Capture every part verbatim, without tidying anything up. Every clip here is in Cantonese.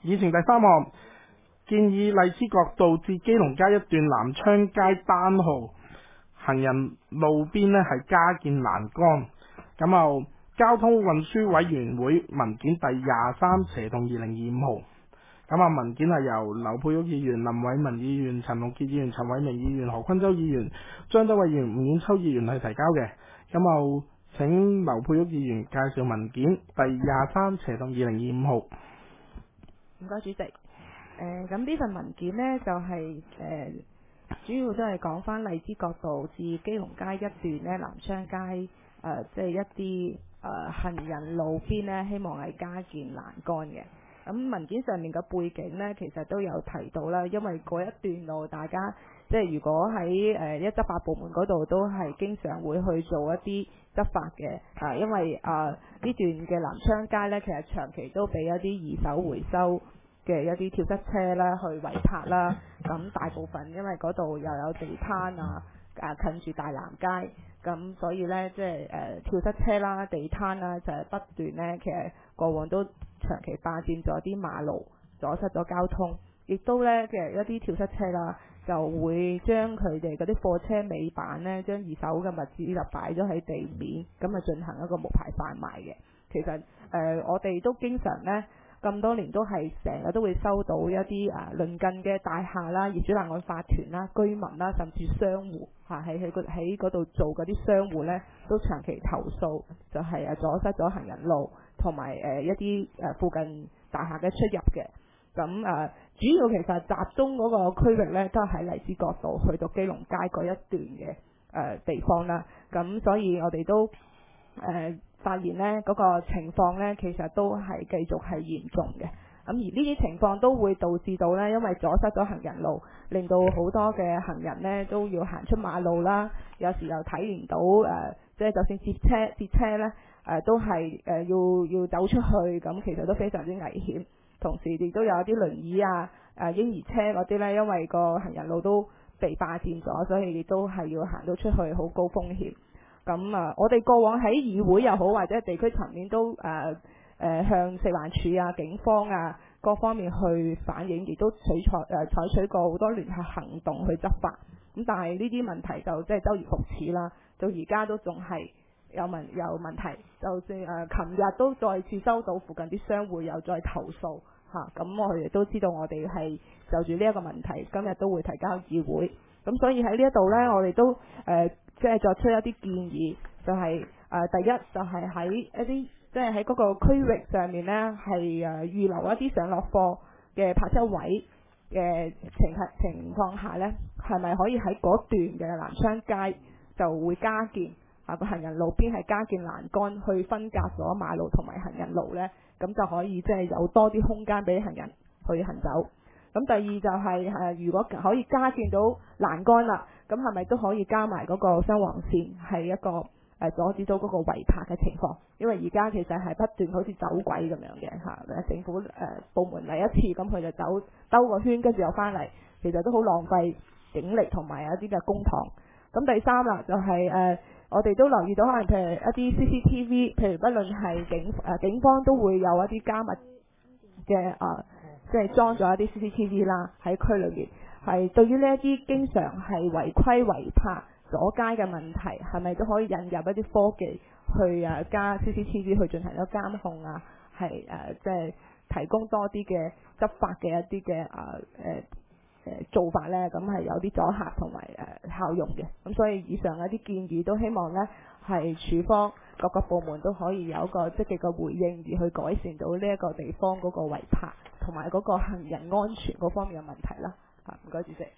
議程第三項，建議荔枝角道至基隆街一段南昌街單號行人路邊呢係加建欄杆。咁啊，交通運輸委員會文件第廿三斜同二零二五號。咁啊，文件係由劉佩玉議員、林偉文議員、陳龍傑議員、陳偉明議員、何坤洲議員、張德偉議員、吳婉秋議員係提交嘅。咁啊，請劉佩玉議員介紹文件第廿三斜同二零二五號。 唔該，主席。誒、呃，咁呢份文件呢，就係、是、誒、呃、主要都係講翻荔枝角道至基隆街一段呢，南昌街誒，即、呃、係、就是、一啲誒、呃、行人路邊呢，希望係加建欄杆嘅。咁文件上面嘅背景呢，其實都有提到啦，因為嗰一段路大家即係如果喺誒一執法部門嗰度都係經常會去做一啲執法嘅，啊，因為啊呢段嘅南昌街呢，其實長期都俾一啲二手回收嘅一啲跳蚤車啦去圍泊啦，咁大部分因為嗰度又有地攤啊，啊近住大南街，咁所以呢，即係誒跳蚤車啦、地攤啦，就係、是、不斷呢，其實過往都長期霸佔咗啲馬路，阻塞咗交通，亦都呢，其實一啲跳蚤車啦，就會將佢哋嗰啲貨車尾板呢，將二手嘅物資就擺咗喺地面，咁啊進行一個無牌販賣嘅。其實誒、呃，我哋都經常呢，咁多年都係成日都會收到一啲啊鄰近嘅大廈啦、業主立案法團啦、居民啦，甚至商戶嚇喺喺喺嗰度做嗰啲商戶呢，都長期投訴，就係誒阻塞咗行人路。同埋誒一啲誒附近大廈嘅出入嘅，咁誒、呃、主要其實集中嗰個區域咧，都係荔枝角道去到基隆街嗰一段嘅誒、呃、地方啦。咁所以我哋都誒、呃、發現咧，嗰、那個情況咧，其實都係繼續係嚴重嘅。咁而呢啲情況都會導致到咧，因為阻塞咗行人路，令到好多嘅行人咧都要行出馬路啦。有時又睇唔到誒、呃，即係就算接車接車咧。誒、呃、都係誒、呃、要要走出去，咁其實都非常之危險。同時亦都有一啲輪椅啊、誒、呃、嬰兒車嗰啲呢，因為個行人路都被霸佔咗，所以亦都係要行到出去，好高風險。咁啊、呃，我哋過往喺議會又好，或者地區層面都誒誒、呃呃、向食環署啊、警方啊各方面去反映，亦都取採誒採取過好多聯合行動去執法。咁但係呢啲問題就即係周而復始啦，到而家都仲係有問有問題，就算誒，琴日都再次收到附近啲商戶又再投訴嚇，咁、啊、我哋都知道我哋係就住呢一個問題，今日都會提交議會。咁所以喺呢一度呢，我哋都誒即係作出一啲建議，就係、是、誒、呃、第一就係喺一啲即係喺嗰個區域上面呢，係誒預留一啲上落貨嘅泊車位嘅情情況下呢，係咪可以喺嗰段嘅南昌街就會加建？啊！個行人路邊係加建欄杆去分隔咗馬路同埋行人路呢，咁就可以即係有多啲空間俾行人去行走。咁第二就係、是、誒，如果可以加建到欄杆啦，咁係咪都可以加埋嗰個雙黃線，係一個誒、呃、阻止到嗰個違泊嘅情況？因為而家其實係不斷好似走鬼咁樣嘅嚇，政府誒、呃、部門嚟一次，咁佢就走兜個圈，跟住又翻嚟，其實都好浪費警力同埋一啲嘅公帑。咁第三啦，就係、是、誒。呃我哋都留意到，可能譬如一啲 C C T V，譬如不論係警誒、呃、警方都會有一啲加密嘅誒，即係裝咗一啲 C C T V 啦喺區裏面。係對於呢一啲經常係違規違泊阻街嘅問題，係咪都可以引入一啲科技去誒加 C C T V 去進行咗監控啊？係誒即係提供多啲嘅執法嘅一啲嘅誒誒。呃誒做法呢，咁係有啲阻嚇同埋誒效用嘅，咁所以以上一啲建議都希望呢係署方各個部門都可以有一個積極嘅回應，而去改善到呢一個地方嗰個違泊同埋嗰個行人安全嗰方面嘅問題啦。嚇，唔該主席。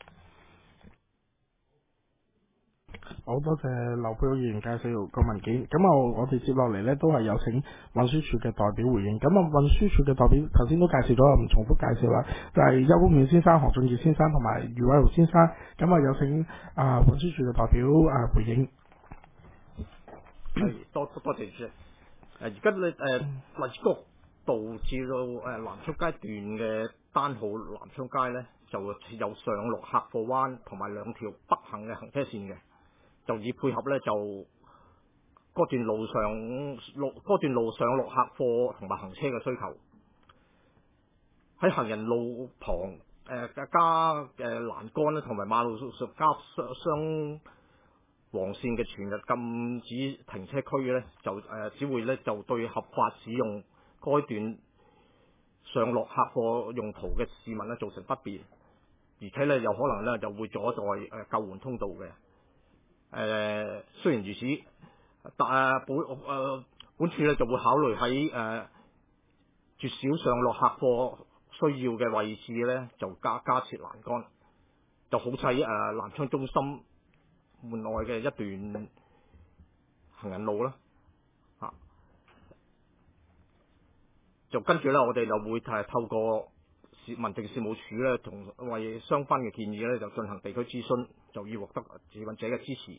好多謝劉佩玉議員介紹個文件。咁啊，我哋接落嚟呢都係有請運輸署嘅代表回應。咁啊，運輸署嘅代表頭先都介紹咗，唔重複介紹啦。就係邱公遠先生、何俊傑先生同埋余偉豪先生。咁啊，有請啊運輸署嘅代表啊回應。 係多多謝主席。誒而家你誒荔枝角道至到誒南昌街段嘅單號南昌街咧，就有上落客貨灣同埋兩條北行嘅行車線嘅，就以配合咧就嗰段路上路嗰段路上落客貨同埋行車嘅需求。 喺行人路旁誒、呃、加誒欄杆咧，同埋馬路上加雙雙黃線嘅全日禁止停車區咧，就誒、呃、只會咧就對合法使用該段上落客貨用途嘅市民咧造成不便，而且咧有可能咧就會阻礙誒救援通道嘅。誒、呃、雖然如此，但誒本誒本處咧就會考慮喺誒絕少上落客貨需要嘅位置咧，就加加設欄杆，就好似喺誒南昌中心門外嘅一段行人路啦，嚇、啊。就跟住咧，我哋就會係透過市民政事務處咧，同為相關嘅建議咧，就進行地區諮詢，就要獲得持份者嘅支持。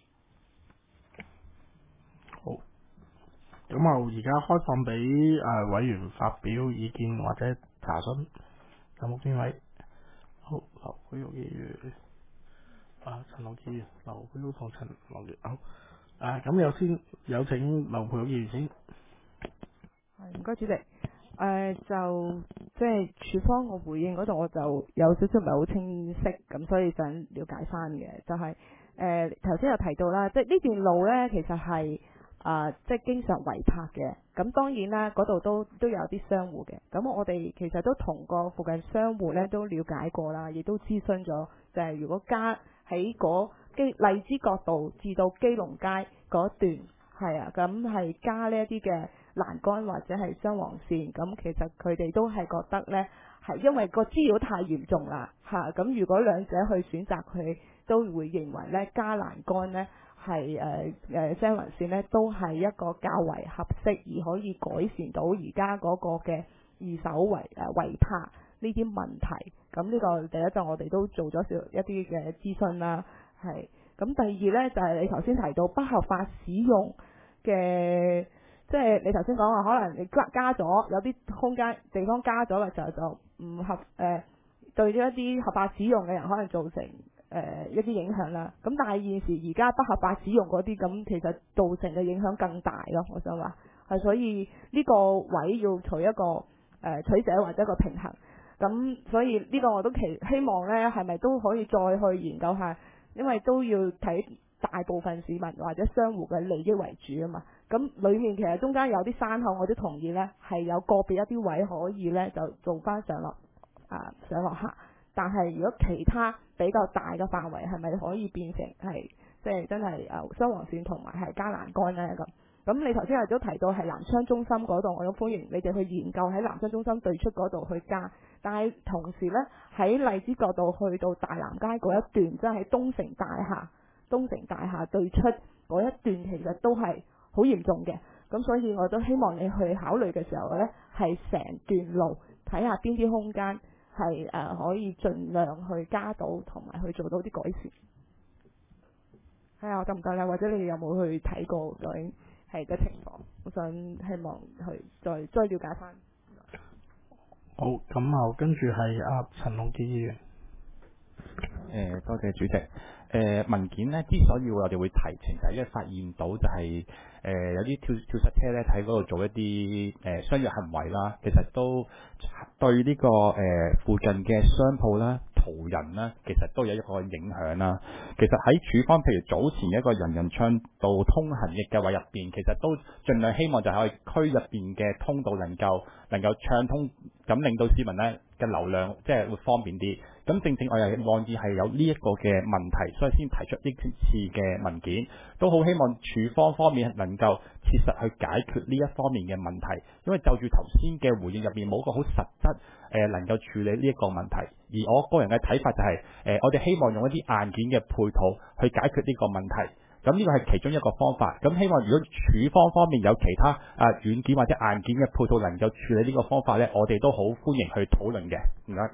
好，咁啊，而家開放俾誒委員發表意見或者查詢，有冇邊位？好，劉佩玉議員，啊，陳樂議員，劉佩玉同陳樂議員，好，誒，咁有先有請劉佩玉議員先。 係，唔該主席。誒、呃、就即係處方我回應嗰度，我就有少少唔係好清晰，咁所以想了解翻嘅，就係誒頭先有提到啦，即係呢段路呢，其實係啊、呃、即係經常違泊嘅，咁當然啦，嗰度都都有啲商戶嘅，咁我哋其實都同個附近商戶呢都了解過啦，亦都諮詢咗，就係、是、如果加喺嗰基荔枝角道至到基隆街嗰段，係啊，咁係加呢一啲嘅欄杆或者係雙黃線，咁其實佢哋都係覺得呢，係因為個滋擾太嚴重啦，嚇，咁如果兩者去選擇，佢都會認為呢加欄杆呢係誒誒雙黃線呢都係一個較為合適，而可以改善到而家嗰個嘅二手違誒違泊呢啲問題。咁呢個第一就我哋都做咗少一啲嘅諮詢啦，係。咁第二呢，就係、是、你頭先提到不合法使用嘅，即係你頭先講話可能你加加咗有啲空間地方加咗嘅時候就唔合誒、呃、對咗一啲合法使用嘅人可能造成誒、呃、一啲影響啦。咁但係現時而家不合法使用嗰啲咁，其實造成嘅影響更大咯。我想話係，所以呢個位要取一個誒、呃、取捨或者一個平衡。咁所以呢個我都期希望呢係咪都可以再去研究下。因為都要睇大部分市民或者商戶嘅利益為主啊嘛，咁裡面其實中間有啲山口，我都同意呢係有個別一啲位可以呢就做翻上落啊上落客，但係如果其他比較大嘅範圍係咪可以變成係即係真係誒雙黃線同埋係加欄杆呢？咁？咁你頭先亦都提到係南昌中心嗰度，我都歡迎你哋去研究喺南昌中心對出嗰度去加。但係同時呢，喺荔枝角道去到大南街嗰一段，即係喺東城大廈、東城大廈對出嗰一段，其實都係好嚴重嘅。咁所以我都希望你去考慮嘅時候呢，係成段路睇下邊啲空間係誒、呃、可以盡量去加到，同埋去做到啲改善。係啊，得唔得咧？或者你哋有冇去睇過究竟係嘅情況？我想希望去再再了解翻。 好，咁啊，跟住係阿陳龍基議員。 誒、呃，多謝主席。誒、呃，文件呢之所以我哋會提呈，就係因為發現到就係、是、誒、呃、有啲跳跳蚤車咧喺嗰度做一啲誒、呃、商業行為啦，其實都對呢、這個誒、呃、附近嘅商鋪啦、途人啦，其實都有一個影響啦。其實喺處方，譬如早前一個人人暢道通行嘅計劃入邊，其實都盡量希望就係區入邊嘅通道能夠能夠暢通，咁令到市民咧嘅流量即係會方便啲。咁正正我又望意係有呢一個嘅問題，所以先提出呢次嘅文件，都好希望處方方面能夠切實去解決呢一方面嘅問題。因為就住頭先嘅回應入面冇個好實質誒、呃、能夠處理呢一個問題，而我個人嘅睇法就係、是、誒、呃、我哋希望用一啲硬件嘅配套去解決呢個問題。咁呢個係其中一個方法。咁希望如果處方方面有其他啊軟件或者硬件嘅配套能夠處理呢個方法呢，我哋都好歡迎去討論嘅。唔該。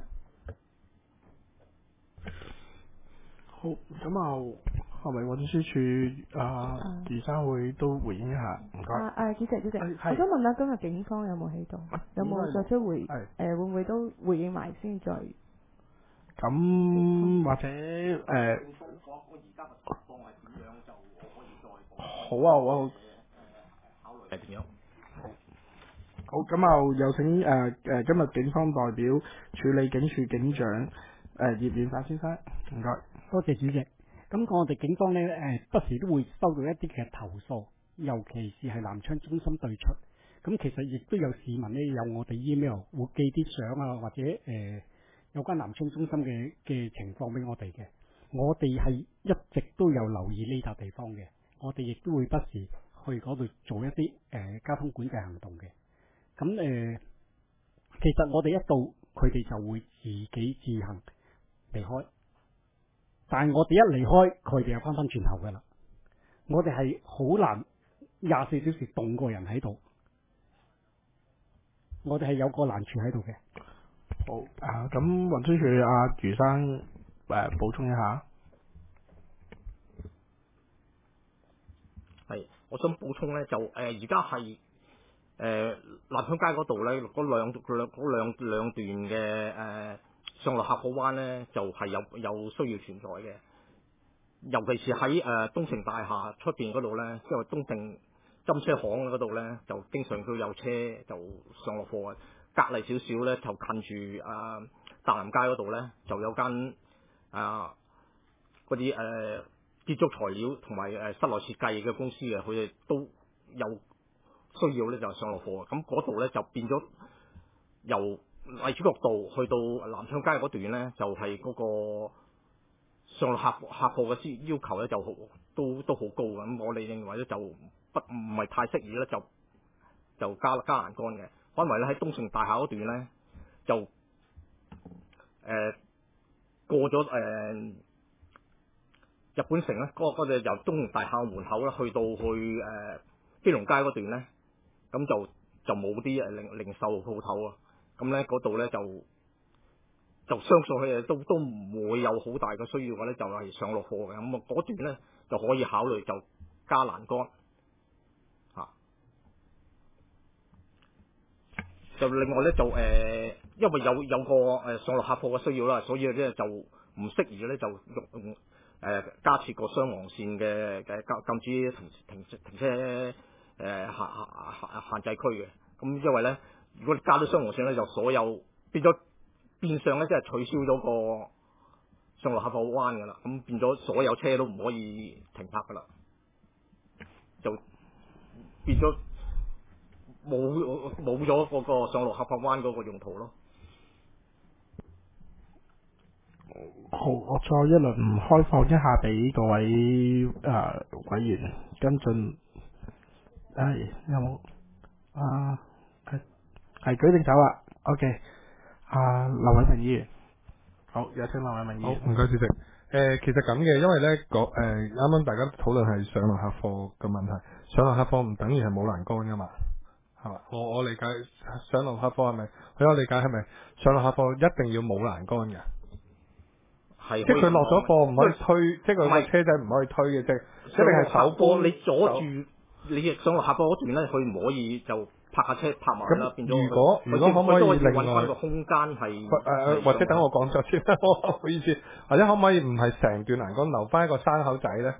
好，咁啊，係咪運輸署啊余生會都回應一下？唔該。 啊啊，主席主席， 我想問下今日警方有冇喺度？有冇作出回？誒、呃，會唔會都回應埋先再？ 咁或者誒？呃好啊，我係點樣？ 好，咁啊有請誒誒、呃、今日警方代表處理警署警長誒、呃、葉遠發先生，唔該。 多謝主席。咁我哋警方咧誒不時都會收到一啲嘅投訴，尤其是係南昌中心對出。咁其實亦都有市民咧有我哋 email 會寄啲相啊，或者誒、呃、有關南昌中心嘅嘅情況俾我哋嘅。我哋係一直都有留意呢笪地方嘅，我哋亦都會不時去嗰度做一啲誒、呃、交通管制行動嘅。咁誒、呃，其實我哋一到佢哋就會自己自行離開，但係我哋一離開，佢哋又翻返轉頭㗎啦。我哋係好難廿四小時凍個人喺度，我哋係有個難處喺度嘅。 好啊，咁運輸署阿余生誒、呃、補充一下。 係，我想補充咧，就誒而家係誒南昌街嗰度咧，嗰兩兩嗰兩兩段嘅誒、呃、上落客貨灣咧，就係、是、有有需要存在嘅。尤其是喺誒、呃、東城大廈出邊嗰度咧，因為東城針車行嗰度咧，就經常都有車就上落貨嘅。隔離少少咧，就近住誒、呃、大南街嗰度咧，就有間啊嗰啲誒建築材料同埋誒室內設計嘅公司嘅，佢哋都有需要咧，就上落貨。咁嗰度咧就變咗由荔枝角道去到南昌街嗰段咧，就係、是、嗰個上落客客貨嘅要求咧，就好都都好高嘅。咁我哋認為咧就不唔係太適宜咧，就就加加欄杆嘅。因為咧喺東城大廈嗰段咧，就誒、呃、過咗誒、呃、日本城咧，嗰、那個由東城大廈門口咧去到去誒、呃、基隆街嗰段咧，咁就就冇啲誒零零售鋪頭啊，咁咧嗰度咧就就相信佢哋都都唔會有好大嘅需要嘅咧，就係、是、上落貨嘅，咁啊嗰段咧就可以考慮就加欄杆。就另外咧就誒、呃，因為有有個誒上落客貨嘅需要啦，所以咧就唔適宜咧就用誒、呃、加設個雙黃線嘅嘅禁止停停停車誒、呃、限限限制區嘅。咁因為咧，如果你加咗雙黃線咧，就所有變咗變相咧，即係取消咗個上落客貨灣㗎啦。咁變咗所有車都唔可以停泊㗎啦，就變咗。冇冇咗嗰個上落客貨灣嗰個用途咯。 好，我再一輪開放一下俾各位誒、呃、委員跟進。誒、哎、有冇啊？係係舉定手啊 ？OK。啊，劉偉明議員，好，有請劉偉明議員。 好，唔該主席。誒、呃，其實咁嘅，因為咧，嗰誒啱啱大家討論係上落客貨嘅問題，上落客貨唔等於係冇欄杆噶嘛。係嘛？我我理解上落客貨係咪？佢我理解係咪上落客貨一定要冇欄杆嘅？ 係， 即係佢落咗貨唔可以推，即係佢個車仔唔可以推嘅啫。一定係手波， 你阻住你上落客貨嗰段咧，佢唔可以就泊下車泊埋啦。變咗如果如果可唔可以另外個空間係誒，或者等我講咗先啦，唔好意思。或者可唔可以唔係成段欄杆留翻一個山口仔咧？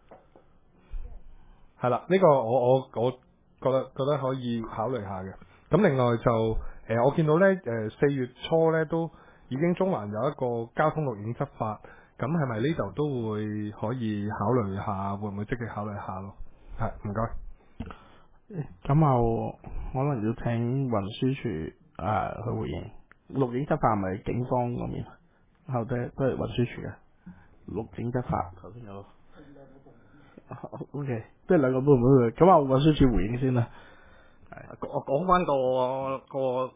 係啦，呢、這個我我我。我覺得覺得可以考慮下嘅。咁另外就誒、呃，我見到咧誒四月初咧都已經中環有一個交通錄影執法，咁係咪呢度都會可以考慮下？會唔會積極考慮下咯？係，唔該。 咁啊，可能要請運輸署誒去回應。錄影執法係咪警方嗰邊？後底都係運輸署嘅錄影執法。頭先有。O K，即係兩個部門嘅，咁啊運輸署回應先啦。 係，我講翻個個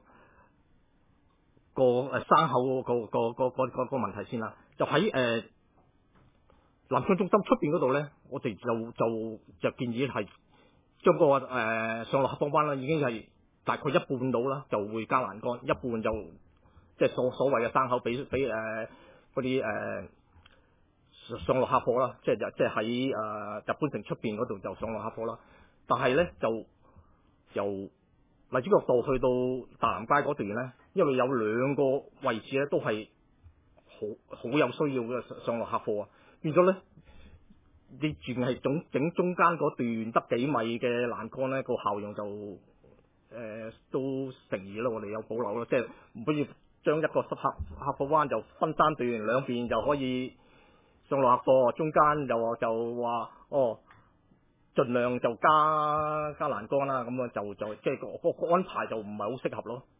個誒山口個個個個個個問題先啦。就喺誒、呃、南昌中心出邊嗰度咧，我哋就就就建議係將個誒、呃、上落客貨灣啦，已經係大概一半到啦，就會加欄杆，一半就即係所所謂嘅山口俾俾誒嗰啲誒。上落客貨啦，即係就即係喺誒日本城出邊嗰度就上落客貨啦。但係咧就由荔枝角道去到大南街嗰段咧，因為有兩個位置咧都係好好有需要嘅上落客貨啊，變咗咧你淨係總整中間嗰段得幾米嘅欄杆咧，個效用就誒都誠意咯，我哋有保留咯，即係唔可以將一個濕客客貨灣就分三段，兩邊就可以上落客貨，中間就就話哦，盡量就加加欄杆啦，咁樣就就即係個個安排就唔係好適合咯。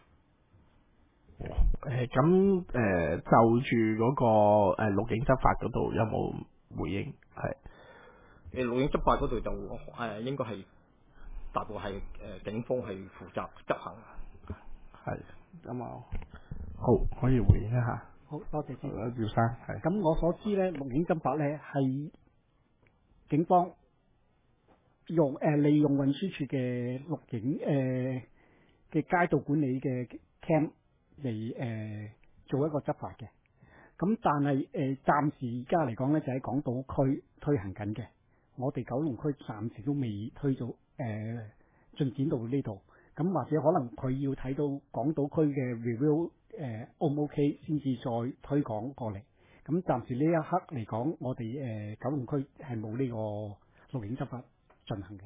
誒咁誒就住嗰、那個誒、呃、錄影執法嗰度有冇回應？係誒錄影執法嗰度就誒、呃、應該係大部係誒、呃、警方係負責執行。 係咁啊，好可以回應一下。 好多謝先。 廖生係。 咁我所知咧，錄影執法咧係警方用誒、呃、利用運輸處嘅錄影誒嘅街道管理嘅 cam 嚟誒、呃、做一個執法嘅。咁但係誒暫時而家嚟講咧，就喺港島區推行緊嘅。我哋九龍區暫時都未推到誒、呃、進展到呢度。咁或者可能佢要睇到港島區嘅 review 誒 O 唔 OK 先至再推廣過嚟。咁暫時呢一刻嚟講，我哋誒、呃、九龍區係冇呢個錄影執法進行嘅。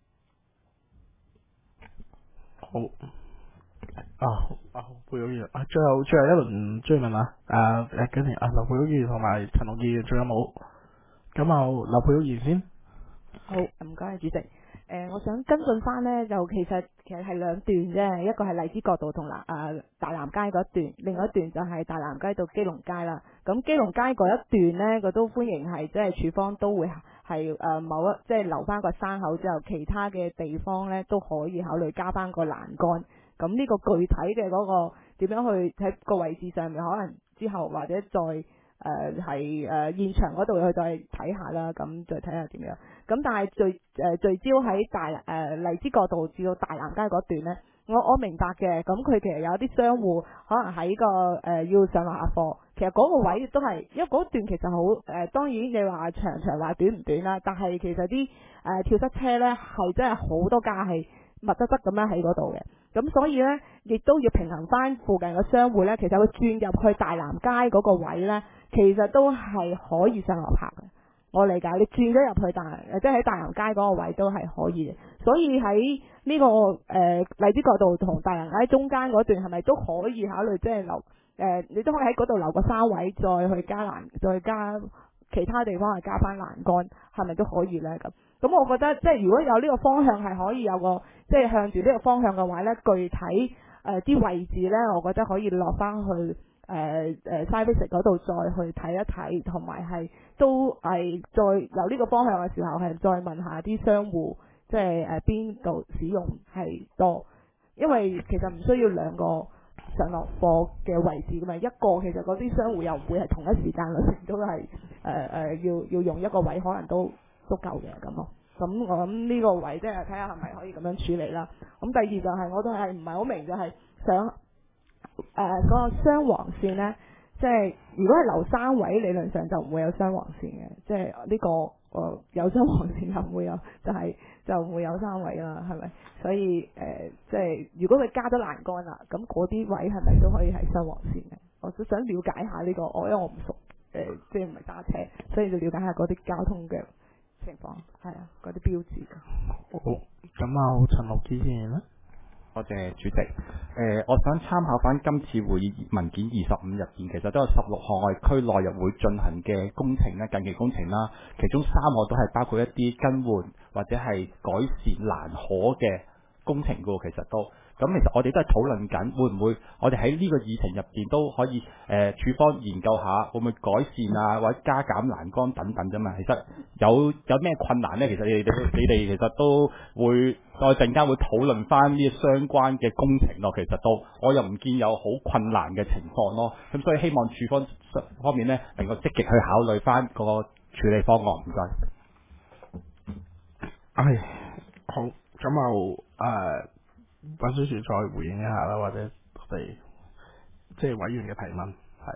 好啊啊，佩玉議員啊，最後最後一輪追問啊，誒誒，跟住啊，劉佩玉議員同埋陳樂議員仲有冇？咁啊，劉佩玉議員先。 好，唔該，主席。誒、呃，我想跟進翻呢，就其實其實係兩段啫，一個係荔枝角道同南誒大南街嗰一段，另外一段就係大南街到基隆街啦。咁基隆街嗰一段呢，佢都歡迎係即係處方都會係誒、呃、某一即係留翻個山口之後，其他嘅地方呢都可以考慮加翻個欄杆。咁呢個具體嘅嗰個點樣去喺個位置上面，可能之後或者再誒係誒現場嗰度去再睇下啦，咁再睇下點樣。咁但係聚誒聚焦喺大誒、呃、荔枝角道至到大南街嗰段呢，我我明白嘅。咁佢其實有啲商戶可能喺個誒、呃、要上落客貨，其實嗰個位都係因為嗰段其實好誒、呃，當然你話長長話短唔短啦，但係其實啲誒、呃、跳塞車呢係真係好多架係密質質咁樣喺嗰度嘅。咁所以呢，亦都要平衡翻附近嘅商戶呢。其實佢轉入去大南街嗰個位呢，其實都係可以上落客嘅。我理解，你轉咗入去大，即係喺大南街嗰個位都係可以嘅。所以喺呢、這個誒、呃、荔枝角道同大南街中間嗰段係咪都可以考慮，即係留誒、呃，你都可以喺嗰度留個山位，再去加欄，再加其他地方係加翻欄杆，係咪都可以呢？咁咁，我覺得即係如果有呢個方向係可以有個即係向住呢個方向嘅話呢，具體誒啲、呃、位置呢，我覺得可以落翻去誒誒 Cybex 嗰度再去睇一睇，同埋係都係再有呢個方向嘅時候係再問下啲商戶，即係誒邊度使用係多，因為其實唔需要兩個上落貨嘅位置噶嘛，一個其實嗰啲商戶又唔會係同一時間裏面都係誒誒要要用一個位，可能都足夠嘅咁咯。咁我諗呢個位即係睇下係咪可以咁樣處理啦。咁第二就係、是、我都係唔係好明就係想誒嗰、呃那個雙黃線呢，即係如果係留三位，理論上就唔會有雙黃線嘅，即係呢、這個誒、呃、有雙黃線就唔會有，就係、是、就唔會有三位啦，係咪？所以誒、呃、即係如果佢加咗欄杆啦，咁嗰啲位係咪都可以係雙黃線嘅？我都想了解下呢、這個，我因為我唔熟誒、呃，即係唔係揸車，所以就了解下嗰啲交通嘅情況，係啊，嗰啲標誌嘅。 好，咁啊，陳樂基先啦。 多謝主席。誒、呃，我想參考翻今次會議文件二十五入邊，其實都有十六項外區內入會進行嘅工程咧，近期工程啦，其中三個都係包括一啲更換或者係改善欄河嘅工程噶喎，其實都。咁其實我哋都係討論緊，會唔會我哋喺呢個議程入邊都可以誒、呃，處方研究下會唔會改善啊，或者加減欄杆等等啫嘛。其實有有咩困難呢？其實你哋你哋其實都會我陣間會討論翻呢相關嘅工程咯。其實都我又唔見有好困難嘅情況咯。咁所以希望處方方面呢能夠積極去考慮翻個處理方案。唔該。 唉，好，咁就誒。運輸署再回應一下啦，或者我哋即係委員嘅提問，係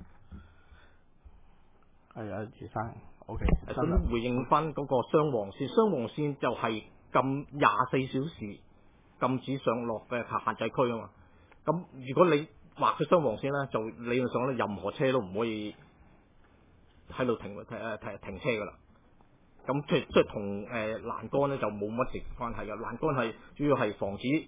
係啊，余生 ，OK。 咁回應翻嗰個雙黃線，雙黃線就係禁廿四小時禁止上落嘅限制區啊嘛。咁如果你劃咗雙黃線咧，就理論上咧任何車都唔可以喺度停誒停停車噶啦。咁即係即係同誒欄杆咧就冇乜直接關係嘅，欄杆係主要係防止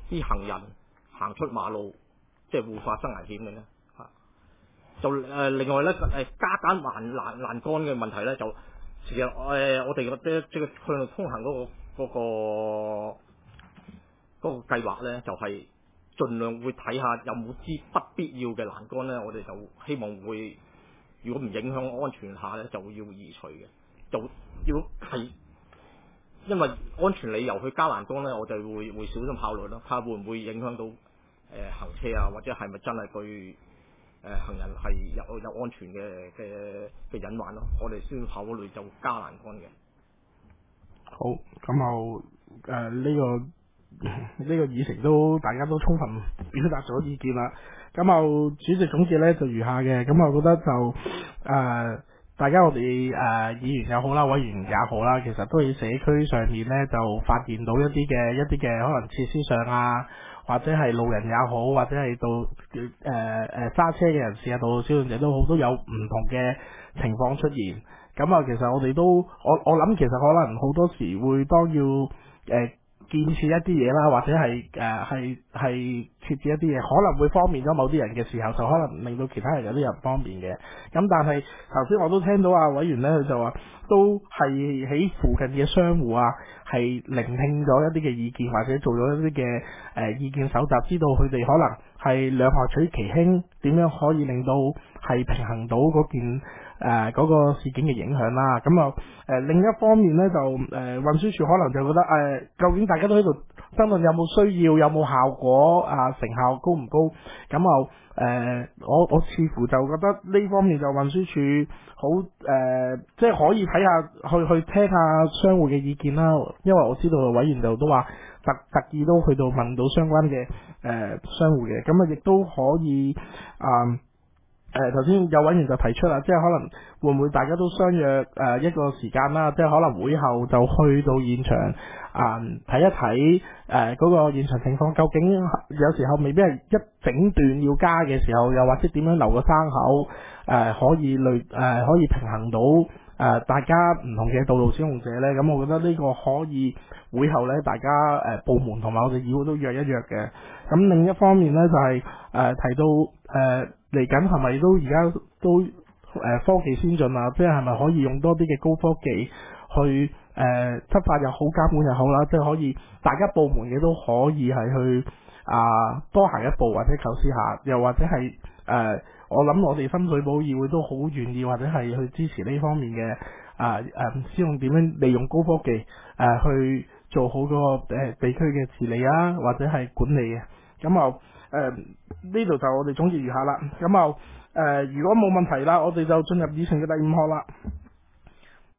啲行人行出馬路，即係會發生危險嘅咧嚇。就誒、呃、另外咧誒加揀欄欄欄杆嘅問題咧，就其實誒、呃、我哋嘅即係向路通行嗰、嗰個嗰、嗰個嗰、嗰個計劃咧，就係、是、盡量會睇下有冇支不必要嘅欄杆咧，我哋就希望會如果唔影響安全下咧，就會要移除嘅。就要係因為安全理由去加欄杆咧，我哋會會小心考慮咯，睇下會唔會影響到誒、呃、行車啊，或者係咪真係對誒、呃、行人係有有安全嘅嘅嘅隱患咯，我哋先考慮就加欄杆嘅。 好，咁就誒呢個呢、這個議程都大家都充分表達咗意見啦。咁就主席總結咧就如下嘅，咁我覺得就誒。呃大家我哋誒、呃、議員又好啦，委員也好啦，其實都喺社區上面咧就發現到一啲嘅一啲嘅可能設施上啊，或者係路人也好，或者係到誒誒揸車嘅人士啊，道路使用者都好，都有唔同嘅情況出現。咁啊，其實我哋都我我諗，其實可能好多時會當要誒、呃、建設一啲嘢啦，或者係誒係係設置一啲嘢，可能會方便咗某啲人嘅時候，就可能令到其他人有啲人方便嘅。咁但係頭先我都聽到啊委員咧，佢就話都係喺附近嘅商戶啊，係聆聽咗一啲嘅意見，或者做咗一啲嘅誒意見搜集，知道佢哋可能係兩害取其輕，點樣可以令到係平衡到嗰件。誒嗰、呃那個事件嘅影響啦，咁啊誒另一方面咧就誒、呃、運輸署可能就覺得誒、呃、究竟大家都喺度爭論有冇需要，有冇效果啊、呃、成效高唔高？咁啊誒我我似乎就覺得呢方面就運輸署好誒、呃，即係可以睇下去去聽下商戶嘅意見啦，因為我知道委員就都話特特意都去到問到相關嘅誒、呃、商戶嘅，咁啊亦都可以啊。呃誒頭先有委員就提出啦，即係可能會唔會大家都相約誒、呃、一個時間啦，即係可能會後就去到現場啊睇、呃、一睇誒嗰個現場情況，究竟有時候未必係一整段要加嘅時候，又或者點樣留個生口誒、呃、可以類誒、呃、可以平衡到誒、呃、大家唔同嘅道路使用者咧，咁我覺得呢個可以會後咧大家誒、呃、部門同埋我哋議會都約一約嘅。咁另一方面咧就係、是、誒、呃、提到誒。呃嚟緊係咪都而家都誒、呃、科技先進啊？即係係咪可以用多啲嘅高科技去誒、呃、執法又好，監管又好啦？即係可以大家部門嘅都可以係去啊、呃、多行一步或者構思下，又或者係誒、呃、我諗我哋深水埗議會都好願意或者係去支持呢方面嘅啊誒使用點樣利用高科技誒、呃、去做好嗰個誒地區嘅治理啊，或者係管理嘅。咁啊誒呢度就我哋總結如下啦。咁啊誒如果冇問題啦，我哋就進入議程嘅第五項啦。